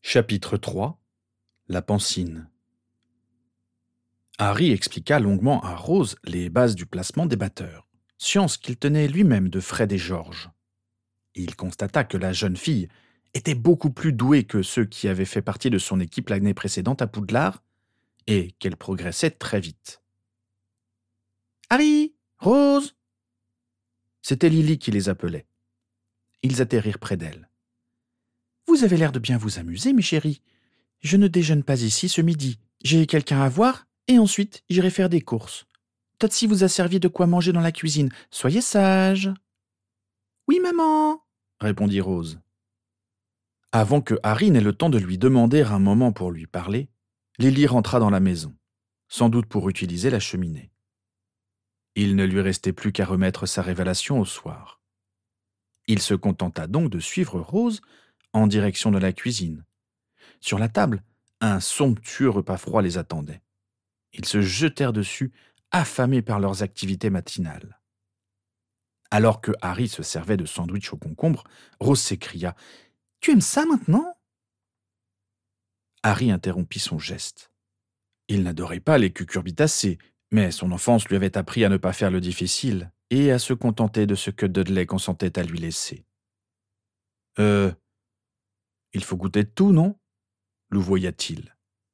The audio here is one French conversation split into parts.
Chapitre 3 La pancine. Harry expliqua longuement à Rose les bases du placement des batteurs, science qu'il tenait lui-même de Fred et George. Il constata que la jeune fille était beaucoup plus douée que ceux qui avaient fait partie de son équipe l'année précédente à Poudlard, et qu'elle progressait très vite. « Harry, Rose !» C'était Lily qui les appelait. Ils atterrirent près d'elle. « Vous avez l'air de bien vous amuser, mes chéris. Je ne déjeune pas ici ce midi. J'ai quelqu'un à voir et ensuite j'irai faire des courses. Totsi vous a servi de quoi manger dans la cuisine. Soyez sage. »« Oui, maman !» répondit Rose. Avant que Harry n'ait le temps de lui demander un moment pour lui parler, Lily rentra dans la maison, sans doute pour utiliser la cheminée. Il ne lui restait plus qu'à remettre sa révélation au soir. Il se contenta donc de suivre Rose en direction de la cuisine. Sur la table, un somptueux repas froid les attendait. Ils se jetèrent dessus, affamés par leurs activités matinales. Alors que Harry se servait de sandwich au concombre, Rose s'écria « Tu aimes ça maintenant ?» Harry interrompit son geste. Il n'adorait pas les cucurbitacées, mais son enfance lui avait appris à ne pas faire le difficile et à se contenter de ce que Dudley consentait à lui laisser. « Il faut goûter de tout, non ?» louvoya-t-il.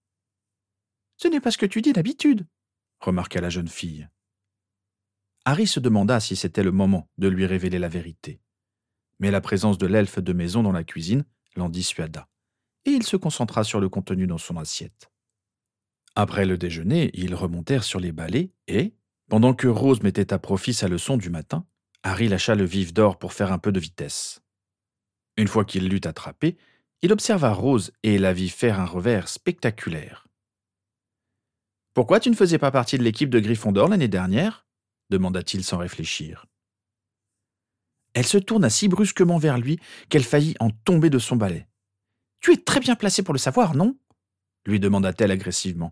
« Ce n'est pas ce que tu dis d'habitude, » remarqua la jeune fille. Harry se demanda si c'était le moment de lui révéler la vérité. Mais la présence de l'elfe de maison dans la cuisine l'en dissuada, et il se concentra sur le contenu dans son assiette. Après le déjeuner, ils remontèrent sur les balais et, pendant que Rose mettait à profit sa leçon du matin, Harry lâcha le vif d'or pour faire un peu de vitesse. Une fois qu'il l'eut attrapé, il observa Rose et la vit faire un revers spectaculaire. « Pourquoi tu ne faisais pas partie de l'équipe de Gryffondor l'année dernière ?» demanda-t-il sans réfléchir. Elle se tourna si brusquement vers lui qu'elle faillit en tomber de son balai. « Tu es très bien placé pour le savoir, non ?» lui demanda-t-elle agressivement.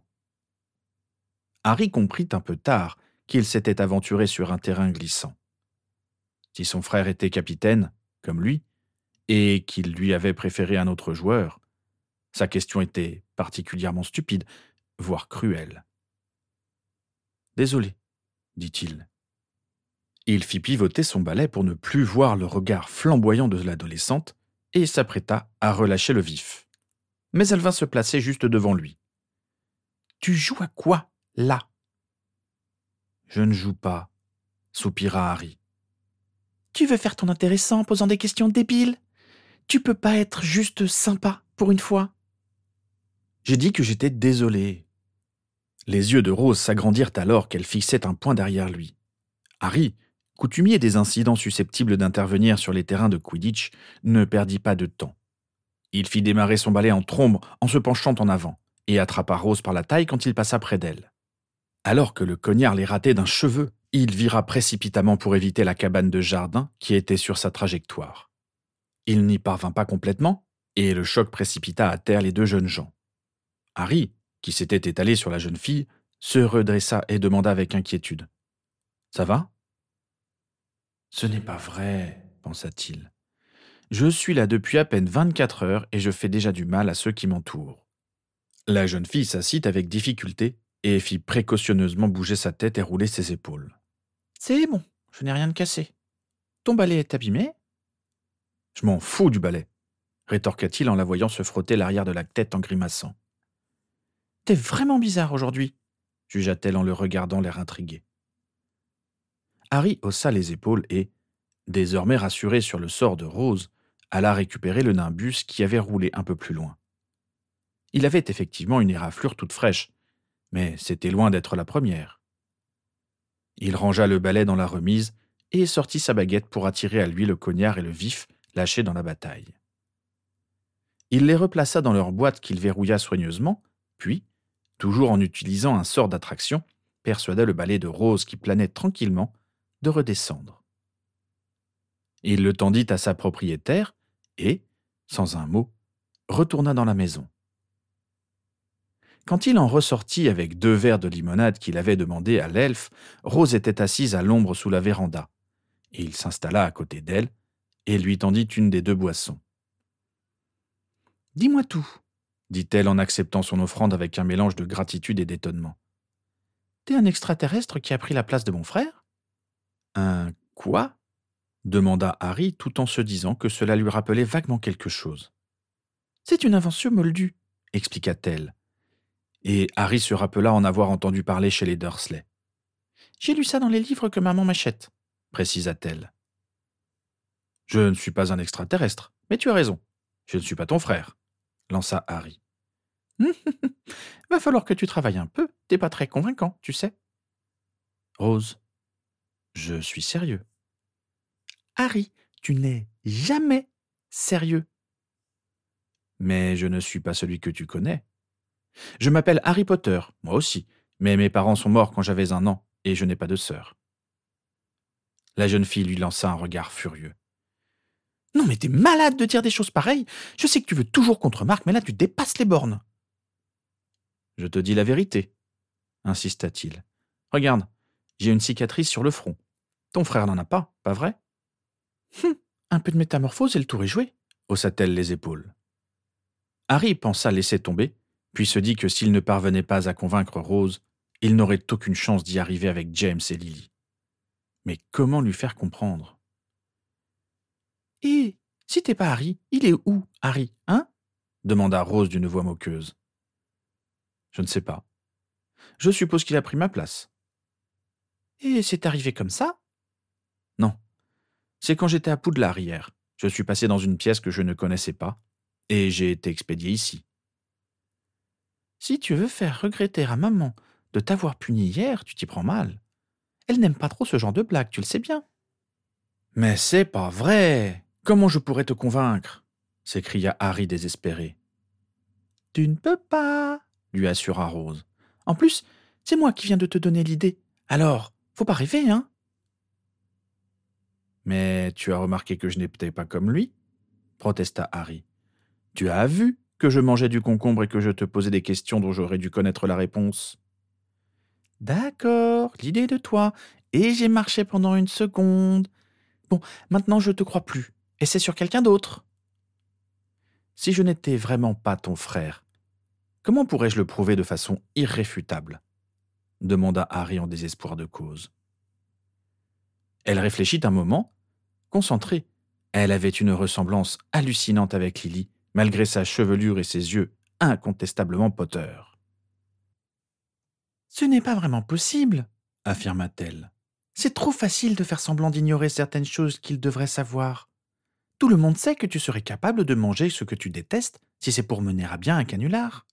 Harry comprit un peu tard qu'il s'était aventuré sur un terrain glissant. Si son frère était capitaine, comme lui, et qu'il lui avait préféré un autre joueur, sa question était particulièrement stupide, voire cruelle. « Désolé, » dit-il. Il fit pivoter son balai pour ne plus voir le regard flamboyant de l'adolescente et s'apprêta à relâcher le vif. Mais elle vint se placer juste devant lui. « Tu joues à quoi, là ?»« Je ne joue pas, » soupira Harry. « Tu veux faire ton intéressant en posant des questions débiles ? Tu peux pas être juste sympa pour une fois ?» J'ai dit que j'étais désolé. Les yeux de Rose s'agrandirent alors qu'elle fixait un point derrière lui. Harry, coutumier des incidents susceptibles d'intervenir sur les terrains de Quidditch, ne perdit pas de temps. Il fit démarrer son balai en trombe en se penchant en avant et attrapa Rose par la taille quand il passa près d'elle. Alors que le cognard les ratait d'un cheveu, il vira précipitamment pour éviter la cabane de jardin qui était sur sa trajectoire. Il n'y parvint pas complètement et le choc précipita à terre les deux jeunes gens. Harry, qui s'était étalé sur la jeune fille, se redressa et demanda avec inquiétude. « Ça va ?» « Ce n'est pas vrai, » pensa-t-il. « Je suis là depuis à peine 24 heures et je fais déjà du mal à ceux qui m'entourent. » La jeune fille s'assit avec difficulté et fit précautionneusement bouger sa tête et rouler ses épaules. « C'est bon, je n'ai rien de cassé. Ton balai est abîmé ?»« Je m'en fous du balai, » rétorqua-t-il en la voyant se frotter l'arrière de la tête en grimaçant. « T'es vraiment bizarre aujourd'hui, » jugea-t-elle en le regardant l'air intrigué. Harry haussa les épaules et, désormais rassuré sur le sort de Rose, alla récupérer le nimbus qui avait roulé un peu plus loin. Il avait effectivement une éraflure toute fraîche, mais c'était loin d'être la première. Il rangea le balai dans la remise et sortit sa baguette pour attirer à lui le cognard et le vif lâchés dans la bataille. Il les replaça dans leur boîte qu'il verrouilla soigneusement, puis, toujours en utilisant un sort d'attraction, persuada le balai de Rose qui planait tranquillement de redescendre. Il le tendit à sa propriétaire et, sans un mot, retourna dans la maison. Quand il en ressortit avec 2 verres de limonade qu'il avait demandé à l'elfe, Rose était assise à l'ombre sous la véranda, et il s'installa à côté d'elle et lui tendit une des 2 boissons. « Dis-moi tout, » dit-elle en acceptant son offrande avec un mélange de gratitude et d'étonnement. T'es un extraterrestre qui a pris la place de mon frère? Un quoi? Demanda Harry tout en se disant que cela lui rappelait vaguement quelque chose. C'est une invention moldue, Expliqua-t-elle. Et Harry se rappela en avoir entendu parler chez les Dursley. J'ai lu ça dans les livres que maman m'achète, Précisa-t-elle. Je ne suis pas un extraterrestre, mais tu as raison. Je ne suis pas ton frère, lança Harry. Va falloir que tu travailles un peu, t'es pas très convaincant, tu sais. Rose, je suis sérieux. Harry, tu n'es jamais sérieux. Mais je ne suis pas celui que tu connais. Je m'appelle Harry Potter, moi aussi, mais mes parents sont morts quand j'avais 1 an, et je n'ai pas de sœur. La jeune fille lui lança un regard furieux. Non mais t'es malade de dire des choses pareilles. Je sais que tu veux toujours qu'on te remarque, mais là tu dépasses les bornes. Je te dis la vérité, insista-t-il. Regarde, j'ai une cicatrice sur le front. Ton frère n'en a pas vrai? Un peu de métamorphose et le tour est joué, haussa-t-elle les épaules. Harry pensa laisser tomber, puis se dit que s'il ne parvenait pas à convaincre Rose, il n'aurait aucune chance d'y arriver avec James et Lily. Mais comment lui faire comprendre? Et si t'es pas Harry, il est où, Harry, hein? Demanda Rose d'une voix moqueuse. Je ne sais pas. Je suppose qu'il a pris ma place. Et c'est arrivé comme ça? Non. C'est quand j'étais à Poudlard hier. Je suis passé dans une pièce que je ne connaissais pas, et j'ai été expédié ici. Si tu veux faire regretter à maman de t'avoir puni hier, tu t'y prends mal. Elle n'aime pas trop ce genre de blague, tu le sais bien. Mais c'est pas vrai! Comment je pourrais te convaincre? S'écria Harry désespéré. Tu ne peux pas, lui assura Rose. En plus, c'est moi qui viens de te donner l'idée. Alors, faut pas rêver, hein? Mais tu as remarqué que je n'étais pas comme lui? Protesta Harry. Tu as vu que je mangeais du concombre et que je te posais des questions dont j'aurais dû connaître la réponse? D'accord, l'idée de toi. Et j'ai marché pendant 1 seconde. Bon, maintenant je te crois plus. Et c'est sur quelqu'un d'autre. Si je n'étais vraiment pas ton frère, comment pourrais-je le prouver de façon irréfutable? Demanda Harry en désespoir de cause. Elle réfléchit un moment, concentrée. Elle avait une ressemblance hallucinante avec Lily, malgré sa chevelure et ses yeux incontestablement Potter. Ce n'est pas vraiment possible, affirma-t-elle. C'est trop facile de faire semblant d'ignorer certaines choses qu'il devrait savoir. Tout le monde sait que tu serais capable de manger ce que tu détestes si c'est pour mener à bien un canular.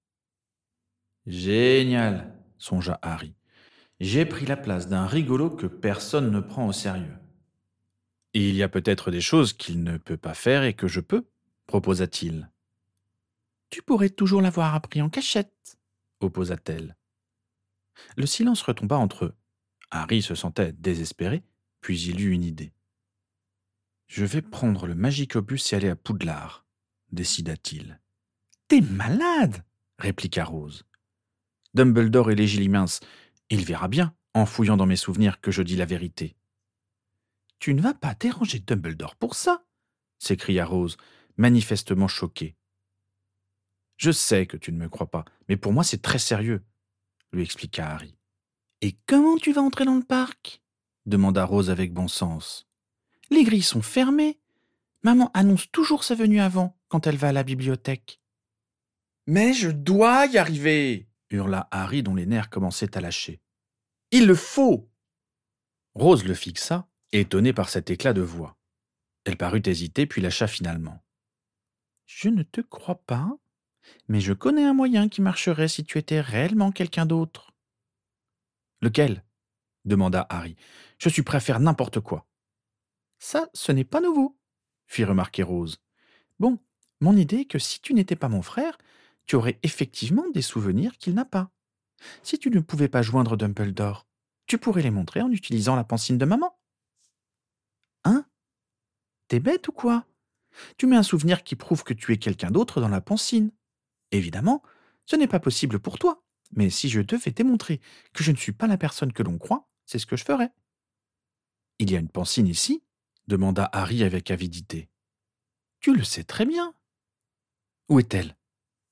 Génial, songea Harry. J'ai pris la place d'un rigolo que personne ne prend au sérieux. Et il y a peut-être des choses qu'il ne peut pas faire et que je peux, proposa-t-il. Tu pourrais toujours l'avoir appris en cachette, opposa-t-elle. Le silence retomba entre eux. Harry se sentait désespéré, puis il eut une idée. Je vais prendre le Magicobus et aller à Poudlard, décida-t-il. T'es malade, répliqua Rose. Dumbledore est légilimince. Il verra bien, en fouillant dans mes souvenirs, que je dis la vérité. Tu ne vas pas déranger Dumbledore pour ça, s'écria Rose, manifestement choquée. Je sais que tu ne me crois pas, mais pour moi c'est très sérieux, lui expliqua Harry. Et comment tu vas entrer dans le parc? Demanda Rose avec bon sens. Les grilles sont fermées. Maman annonce toujours sa venue avant, quand elle va à la bibliothèque. Mais je dois y arriver, hurla Harry dont les nerfs commençaient à lâcher. Il le faut! Rose le fixa, étonnée par cet éclat de voix. Elle parut hésiter puis lâcha finalement. Je ne te crois pas, mais je connais un moyen qui marcherait si tu étais réellement quelqu'un d'autre. Lequel? Demanda Harry. Je suis prêt à faire n'importe quoi. Ça, ce n'est pas nouveau, fit remarquer Rose. Bon, mon idée est que si tu n'étais pas mon frère, tu aurais effectivement des souvenirs qu'il n'a pas. Si tu ne pouvais pas joindre Dumbledore, tu pourrais les montrer en utilisant la pancine de maman. Hein? T'es bête ou quoi? Tu mets un souvenir qui prouve que tu es quelqu'un d'autre dans la pancine. Évidemment, ce n'est pas possible pour toi, mais si je devais démontrer que je ne suis pas la personne que l'on croit, c'est ce que je ferais. Il y a une pancine ici? Demanda Harry avec avidité. Tu le sais très bien. Où est-elle?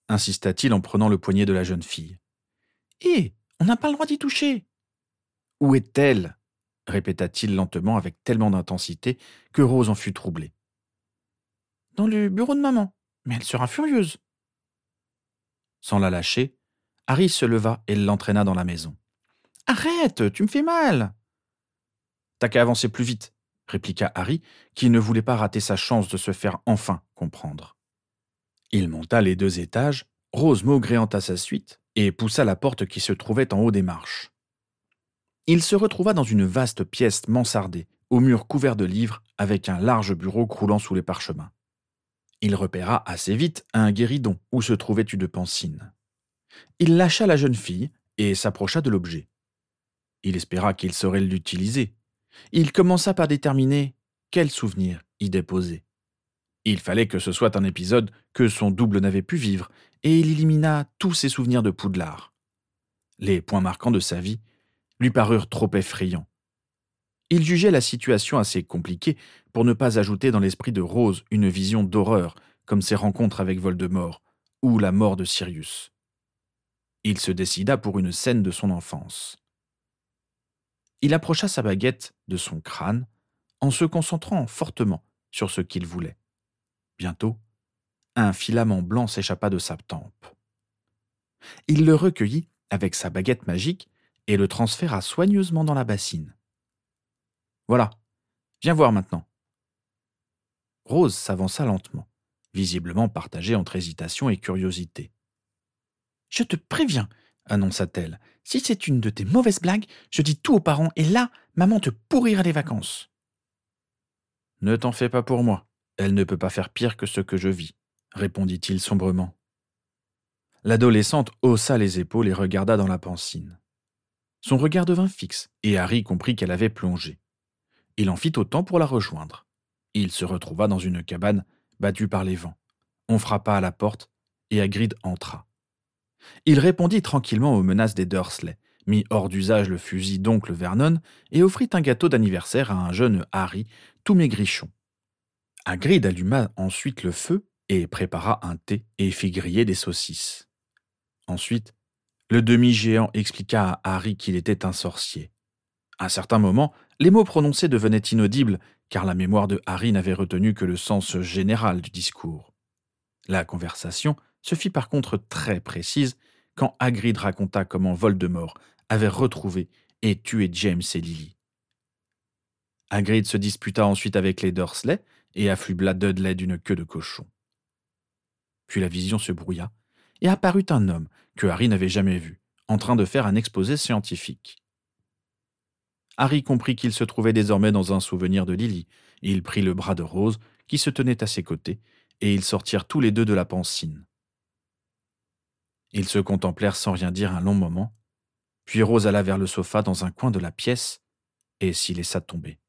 insista-t-il en prenant le poignet de la jeune fille. Hé, on n'a pas le droit d'y toucher. Où est-elle répéta-t-il lentement avec tellement d'intensité que Rose en fut troublée. Dans le bureau de maman. Mais elle sera furieuse. Sans la lâcher, Harry se leva et l'entraîna dans la maison. Arrête, tu me fais mal. T'as qu'à avancer plus vite, répliqua Harry, qui ne voulait pas rater sa chance de se faire enfin comprendre. Il monta les 2 étages, Rose maugréant à sa suite, et poussa la porte qui se trouvait en haut des marches. Il se retrouva dans une vaste pièce mansardée, aux murs couverts de livres, avec un large bureau croulant sous les parchemins. Il repéra assez vite un guéridon où se trouvait une pansine. Il lâcha la jeune fille et s'approcha de l'objet. Il espéra qu'il saurait l'utiliser. Il commença par déterminer quel souvenir y déposer. Il fallait que ce soit un épisode que son double n'avait pu vivre, et il élimina tous ses souvenirs de Poudlard. Les points marquants de sa vie lui parurent trop effrayants. Il jugeait la situation assez compliquée pour ne pas ajouter dans l'esprit de Rose une vision d'horreur, comme ses rencontres avec Voldemort, ou la mort de Sirius. Il se décida pour une scène de son enfance. Il approcha sa baguette de son crâne en se concentrant fortement sur ce qu'il voulait. Bientôt, un filament blanc s'échappa de sa tempe. Il le recueillit avec sa baguette magique et le transféra soigneusement dans la bassine. Voilà, viens voir maintenant. Rose s'avança lentement, visiblement partagée entre hésitation et curiosité. Je te préviens, annonça-t-elle. Si c'est une de tes mauvaises blagues, je dis tout aux parents et là, maman te pourrira les vacances. Ne t'en fais pas pour moi. Elle ne peut pas faire pire que ce que je vis, répondit-il sombrement. L'adolescente haussa les épaules et regarda dans la pansine. Son regard devint fixe, et Harry comprit qu'elle avait plongé. Il en fit autant pour la rejoindre. Il se retrouva dans une cabane battue par les vents. On frappa à la porte, et Hagrid entra. Il répondit tranquillement aux menaces des Dursley, mit hors d'usage le fusil d'oncle Vernon et offrit un gâteau d'anniversaire à un jeune Harry tout maigrichon. Hagrid alluma ensuite le feu et prépara un thé et fit griller des saucisses. Ensuite, le demi-géant expliqua à Harry qu'il était un sorcier. À un certain moment, les mots prononcés devenaient inaudibles car la mémoire de Harry n'avait retenu que le sens général du discours. La conversation se fit par contre très précise quand Hagrid raconta comment Voldemort avait retrouvé et tué James et Lily. Hagrid se disputa ensuite avec les Dursley et afflubla Dudley d'une queue de cochon. Puis la vision se brouilla et apparut un homme que Harry n'avait jamais vu, en train de faire un exposé scientifique. Harry comprit qu'il se trouvait désormais dans un souvenir de Lily. Il prit le bras de Rose, qui se tenait à ses côtés, et ils sortirent tous les deux de la pansine. Ils se contemplèrent sans rien dire un long moment, puis Rose alla vers le sofa dans un coin de la pièce et s'y laissa tomber.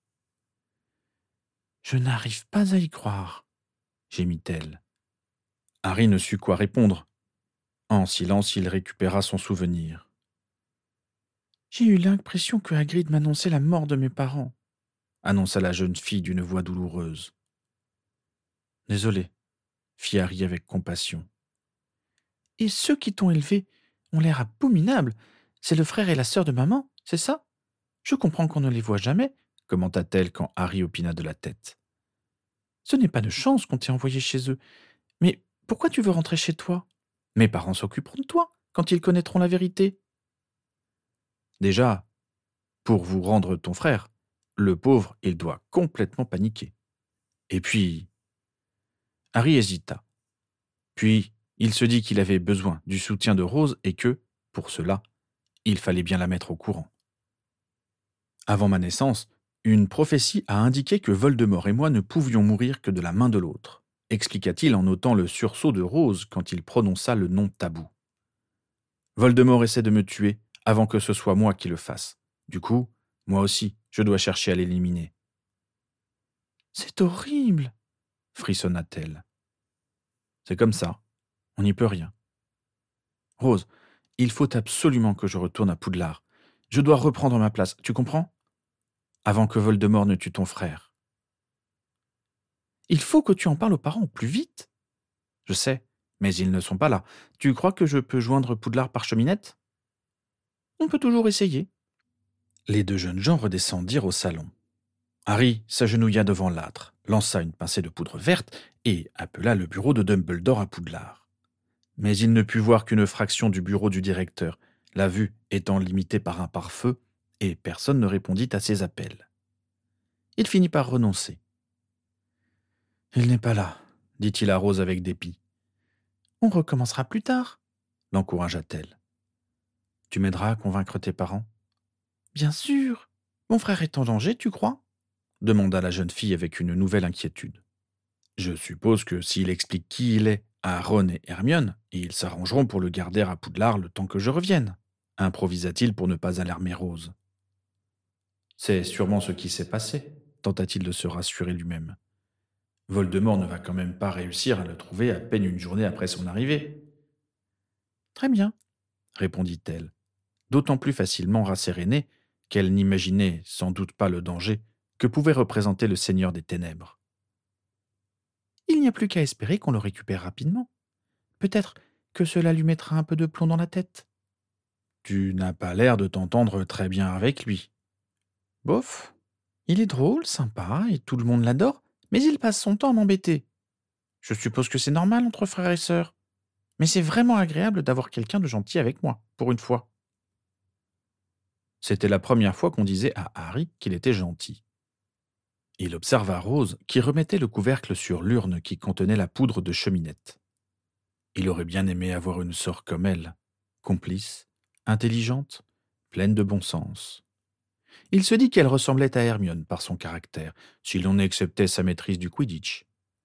« Je n'arrive pas à y croire, » gémit-elle. Harry ne sut quoi répondre. En silence, il récupéra son souvenir. « J'ai eu l'impression que Hagrid m'annonçait la mort de mes parents, » annonça la jeune fille d'une voix douloureuse. « Désolé, » fit Harry avec compassion. « Et ceux qui t'ont élevé ont l'air abominables. C'est le frère et la sœur de maman, c'est ça? Je comprends qu'on ne les voit jamais, » commenta-t-elle quand Harry opina de la tête. « Ce n'est pas de chance qu'on t'ait envoyé chez eux. Mais pourquoi tu veux rentrer chez toi? Mes parents s'occuperont de toi quand ils connaîtront la vérité. » Déjà, pour vous rendre ton frère, le pauvre, il doit complètement paniquer. Et puis... Harry hésita. Puis, il se dit qu'il avait besoin du soutien de Rose et que, pour cela, il fallait bien la mettre au courant. Avant ma naissance, une prophétie a indiqué que Voldemort et moi ne pouvions mourir que de la main de l'autre, expliqua-t-il en notant le sursaut de Rose quand il prononça le nom tabou. Voldemort essaie de me tuer avant que ce soit moi qui le fasse. Du coup, moi aussi, je dois chercher à l'éliminer. « C'est horrible !» frissonna-t-elle. C'est comme ça. On n'y peut rien. Rose, il faut absolument que je retourne à Poudlard. Je dois reprendre ma place, tu comprends? Avant que Voldemort ne tue ton frère. Il faut que tu en parles aux parents au plus vite. Je sais, Mais ils ne sont pas là. Tu crois que je peux joindre Poudlard par cheminette? On peut toujours essayer. Les deux jeunes gens redescendirent au salon. Harry s'agenouilla devant l'âtre, lança une pincée de poudre verte et appela le bureau de Dumbledore à Poudlard. Mais il ne put voir qu'une fraction du bureau du directeur, la vue étant limitée par un pare-feu, et personne ne répondit à ses appels. Il finit par renoncer. « Il n'est pas là, dit-il à Rose avec dépit. On recommencera plus tard, l'encouragea-t-elle. Tu m'aideras à convaincre tes parents? Bien sûr. Mon frère est en danger, tu crois? Demanda la jeune fille avec une nouvelle inquiétude. Je suppose que s'il explique qui il est à Ron et Hermione, ils s'arrangeront pour le garder à Poudlard le temps que je revienne, improvisa-t-il pour ne pas alarmer Rose. C'est sûrement ce qui s'est passé, tenta-t-il de se rassurer lui-même. Voldemort ne va quand même pas réussir à le trouver à peine une journée après son arrivée. Très bien, répondit-elle, d'autant plus facilement rassérénée qu'elle n'imaginait sans doute pas le danger que pouvait représenter le Seigneur des Ténèbres. Il n'y a plus qu'à espérer qu'on le récupère rapidement. Peut-être que cela lui mettra un peu de plomb dans la tête. Tu n'as pas l'air de t'entendre très bien avec lui. Bof, il est drôle, sympa, et tout le monde l'adore, mais il passe son temps à m'embêter. Je suppose que c'est normal entre frères et sœurs. Mais c'est vraiment agréable d'avoir quelqu'un de gentil avec moi, pour une fois. C'était la première fois qu'on disait à Harry qu'il était gentil. Il observa Rose qui remettait le couvercle sur l'urne qui contenait la poudre de cheminette. Il aurait bien aimé avoir une sœur comme elle, complice, intelligente, pleine de bon sens. Il se dit qu'elle ressemblait à Hermione par son caractère, si l'on acceptait sa maîtrise du Quidditch.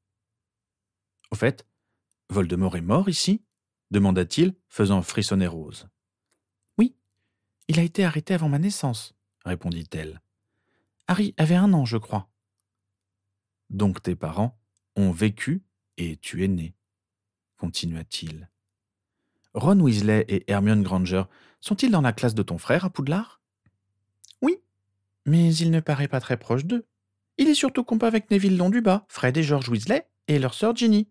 Au fait, Voldemort est mort ici? Demanda-t-il, faisant frissonner Rose. Oui, il a été arrêté avant ma naissance, répondit-elle. Harry avait 1 an, je crois. Donc tes parents ont vécu et tu es né, continua-t-il. Ron Weasley et Hermione Granger sont-ils dans la classe de ton frère à Poudlard? Oui, mais il ne paraît pas très proche d'eux. Il est surtout compas avec Neville Londubat, Fred et George Weasley, et leur sœur Ginny.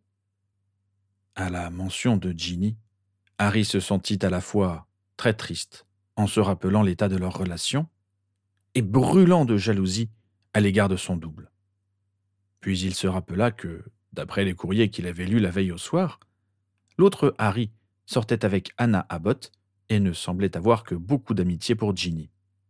À la mention de Ginny, Harry se sentit à la fois très triste, en se rappelant l'état de leur relation, et brûlant de jalousie à l'égard de son double. Puis il se rappela que, d'après les courriers qu'il avait lus la veille au soir, l'autre Harry sortait avec Anna Abbott et ne semblait avoir que beaucoup d'amitié pour Ginny.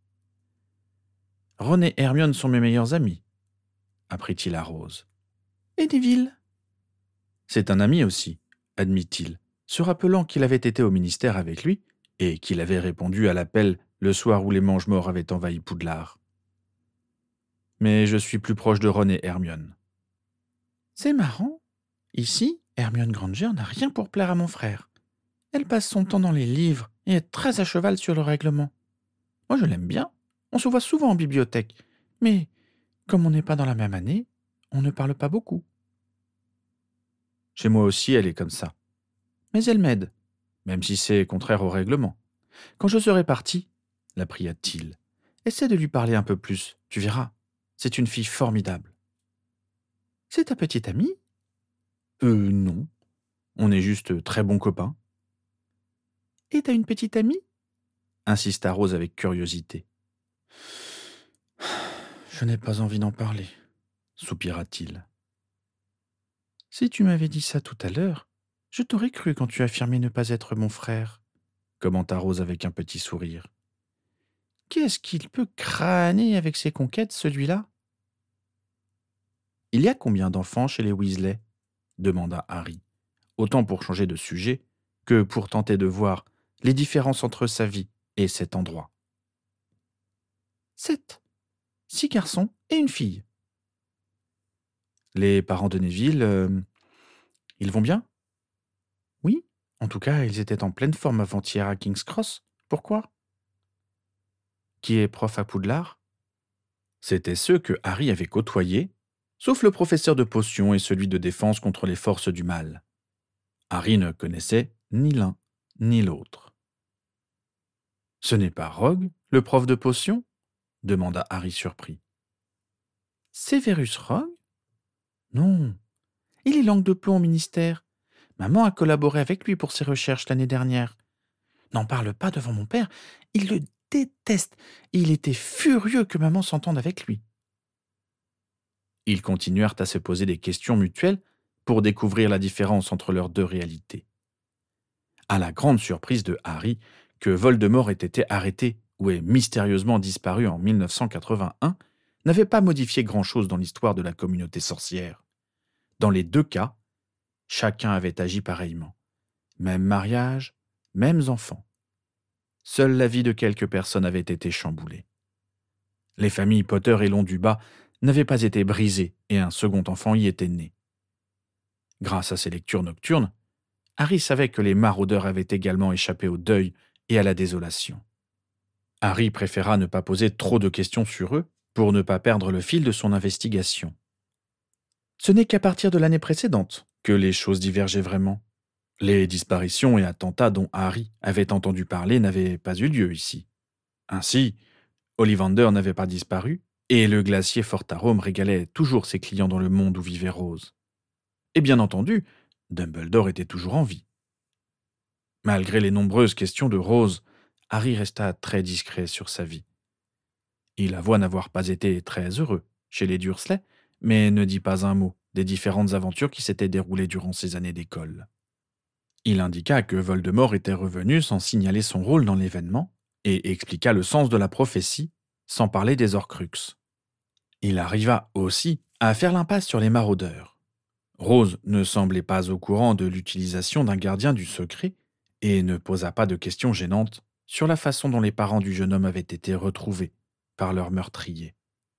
Ron et Hermione sont mes meilleurs amis, apprit-il à Rose. Et Neville? C'est un ami aussi, admit-il, se rappelant qu'il avait été au ministère avec lui et qu'il avait répondu à l'appel le soir où les Mange-Morts avaient envahi Poudlard. Mais je suis plus proche de Ron et Hermione. C'est marrant. Ici, Hermione Granger n'a rien pour plaire à mon frère. Elle passe son temps dans les livres et est très à cheval sur le règlement. Moi, je l'aime bien. On se voit souvent en bibliothèque. Mais, comme on n'est pas dans la même année, on ne parle pas beaucoup. Chez moi aussi, elle est comme ça. Mais elle m'aide, même si c'est contraire au règlement. Quand je serai parti, la pria-t-il, essaie de lui parler un peu plus, tu verras. C'est une fille formidable. C'est ta petite amie? Non. On est juste très bons copains. Et t'as une petite amie? Insista Rose avec curiosité. Je n'ai pas envie d'en parler, soupira-t-il. Si tu m'avais dit ça tout à l'heure, je t'aurais cru quand tu affirmais ne pas être mon frère, commenta Rose avec un petit sourire. Qu'est-ce qu'il peut crâner avec ses conquêtes, celui-là? Il y a combien d'enfants chez les Weasley? Demanda Harry, autant pour changer de sujet que pour tenter de voir les différences entre sa vie et cet endroit. 7. 6 garçons et une fille. Les parents de Neville, ils vont bien? Oui, en tout cas, ils étaient en pleine forme avant-hier à King's Cross. Pourquoi? Qui est prof à Poudlard? C'étaient ceux que Harry avait côtoyés, sauf le professeur de potions et celui de défense contre les forces du mal. Harry ne connaissait ni l'un ni l'autre. Ce n'est pas Rogue, le prof de potions? Demanda Harry surpris. Severus Rogue? Non, il est langue de plomb au ministère. Maman a collaboré avec lui pour ses recherches l'année dernière. N'en parle pas devant mon père, il le déteste et il était furieux que maman s'entende avec lui. » Ils continuèrent à se poser des questions mutuelles pour découvrir la différence entre leurs deux réalités. À la grande surprise de Harry, que Voldemort ait été arrêté ou ait mystérieusement disparu en 1981 n'avait pas modifié grand-chose dans l'histoire de la communauté sorcière. Dans les deux cas, chacun avait agi pareillement. Même mariage, mêmes enfants. Seule la vie de quelques personnes avait été chamboulée. Les familles Potter et Londubat n'avaient pas été brisées et un second enfant y était né. Grâce à ses lectures nocturnes, Harry savait que les maraudeurs avaient également échappé au deuil et à la désolation. Harry préféra ne pas poser trop de questions sur eux pour ne pas perdre le fil de son investigation. Ce n'est qu'à partir de l'année précédente que les choses divergeaient vraiment. Les disparitions et attentats dont Harry avait entendu parler n'avaient pas eu lieu ici. Ainsi, Ollivander n'avait pas disparu et le glacier Fortarome régalait toujours ses clients dans le monde où vivait Rose. Et bien entendu, Dumbledore était toujours en vie. Malgré les nombreuses questions de Rose, Harry resta très discret sur sa vie. Il avoua n'avoir pas été très heureux chez les Dursley, mais ne dit pas un mot des différentes aventures qui s'étaient déroulées durant ses années d'école. Il indiqua que Voldemort était revenu sans signaler son rôle dans l'événement et expliqua le sens de la prophétie sans parler des Horcruxes. Il arriva aussi à faire l'impasse sur les maraudeurs. Rose ne semblait pas au courant de l'utilisation d'un gardien du secret et ne posa pas de questions gênantes sur la façon dont les parents du jeune homme avaient été retrouvés par leur meurtrier.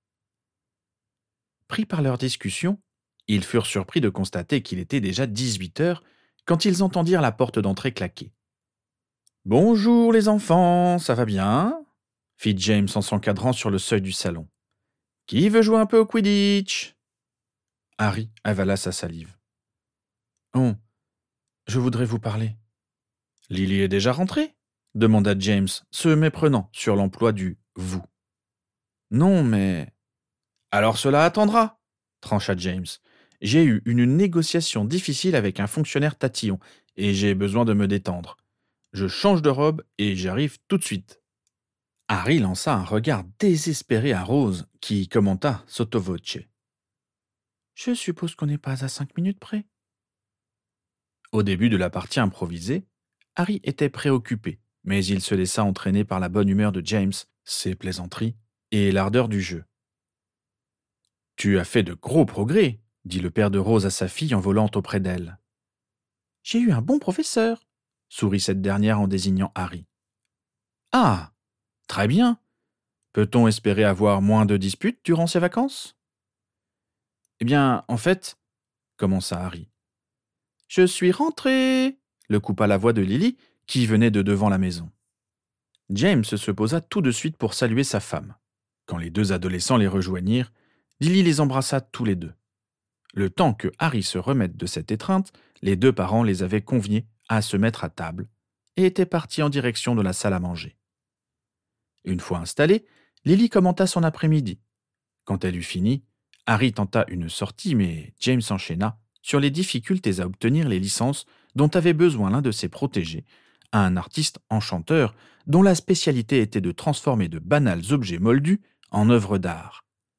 Pris par leur discussion, ils furent surpris de constater qu'il était déjà 18 heures quand ils entendirent la porte d'entrée claquer. « Bonjour les enfants, ça va bien ?» fit James en s'encadrant sur le seuil du salon. « Qui veut jouer un peu au Quidditch ?» Harry avala sa salive. « Oh, je voudrais vous parler. »« Lily est déjà rentrée ?» demanda James, se méprenant sur l'emploi du « vous ». « Non, mais... » « Alors cela attendra, » trancha James. « J'ai eu une négociation difficile avec un fonctionnaire tatillon et j'ai besoin de me détendre. Je change de robe et j'arrive tout de suite. » Harry lança un regard désespéré à Rose qui commenta sotto voce. « Je suppose qu'on n'est pas à 5 minutes près. » Au début de la partie improvisée, Harry était préoccupé, mais il se laissa entraîner par la bonne humeur de James, ses plaisanteries et l'ardeur du jeu. « Tu as fait de gros progrès, » dit le père de Rose à sa fille en volant auprès d'elle. « J'ai eu un bon professeur, » sourit cette dernière en désignant Harry. « Ah, très bien. Peut-on espérer avoir moins de disputes durant ces vacances ?»« Eh bien, en fait, » commença Harry. « Je suis rentré !» le coupa la voix de Lily, qui venait de devant la maison. James se posa tout de suite pour saluer sa femme. Quand les deux adolescents les rejoignirent, Lily les embrassa tous les deux. Le temps que Harry se remette de cette étreinte, les deux parents les avaient conviés à se mettre à table et étaient partis en direction de la salle à manger. Une fois installée, Lily commenta son après-midi. Quand elle eut fini, Harry tenta une sortie, mais James enchaîna sur les difficultés à obtenir les licences dont avait besoin l'un de ses protégés, un artiste enchanteur dont la spécialité était de transformer de banals objets moldus en œuvres d'art.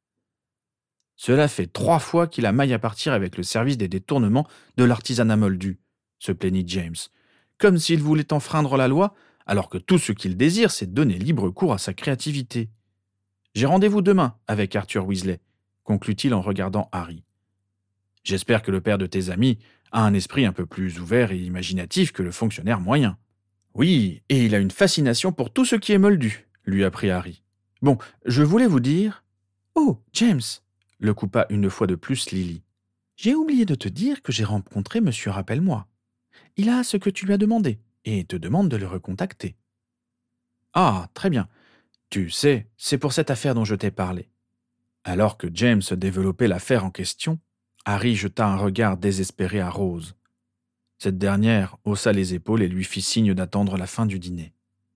Cela fait 3 fois qu'il a maille à partir avec le service des détournements de l'artisanat moldu, se plaignit James, comme s'il voulait enfreindre la loi, alors que tout ce qu'il désire, c'est donner libre cours à sa créativité. J'ai rendez-vous demain avec Arthur Weasley, conclut-il en regardant Harry. J'espère que le père de tes amis a un esprit un peu plus ouvert et imaginatif que le fonctionnaire moyen. Oui, et il a une fascination pour tout ce qui est moldu, lui apprit Harry. Bon, je voulais vous dire... Oh, James, le coupa une fois de plus Lily. J'ai oublié de te dire que j'ai rencontré Monsieur Rappelle-moi. Il a ce que tu lui as demandé et te demande de le recontacter. Ah, très bien. Tu sais, c'est pour cette affaire dont je t'ai parlé. Alors que James développait l'affaire en question, Harry jeta un regard désespéré à Rose. Cette dernière haussa les épaules et lui fit signe d'attendre la fin du dîner.